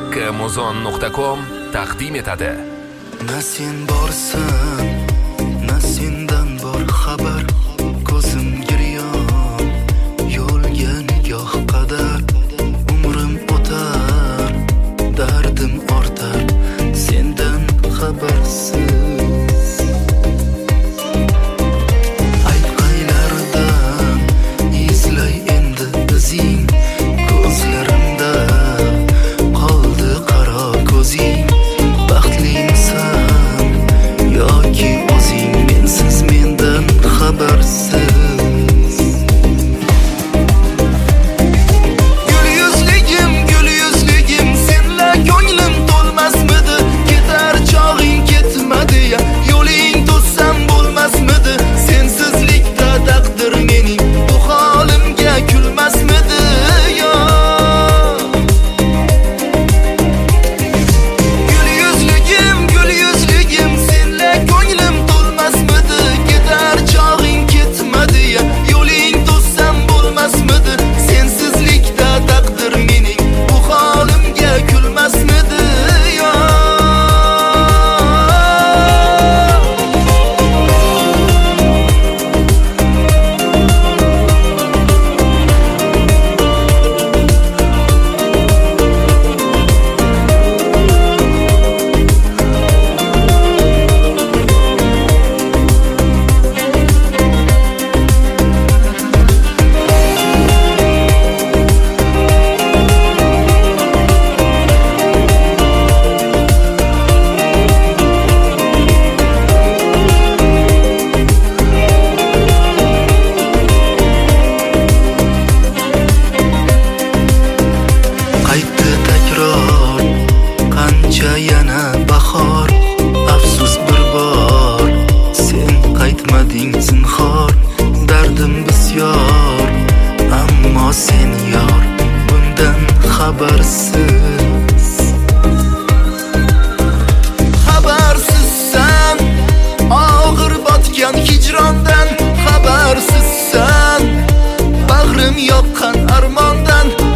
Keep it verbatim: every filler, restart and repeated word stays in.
Muzon nuqta com taqdim etadi. Na sen borsan, na sendan bor xabar. Ko'zim giryon, yo'lga nigoh qadar. Umrim o'tar, dardim ortar, sendan xabarsiz. Aytqaylardan izlay endi bizing, ko'zlarimda qoldi qaro ko'zing. Baxtlimisan yoki o'zing, mensiz mendan xabarsiz. Gul yuzligim, gul yuzligim, senla ko'nglim to'lmasmidi? Ketar chog'ing ketmadi ya, yo'ling to'ssam bo'lmasmidi? Sensizlikda taqdir mening, bu holimga kulmasmidi yo? Yana bahor, afsus bir bor, sen qaytmading zinhor. Dardim bisyor, ammo sen yor, bundan xabarsiz. Xabarsizsan og'ir botgan hijrondan, xabarsizsan bag'rim yoqqan armondan.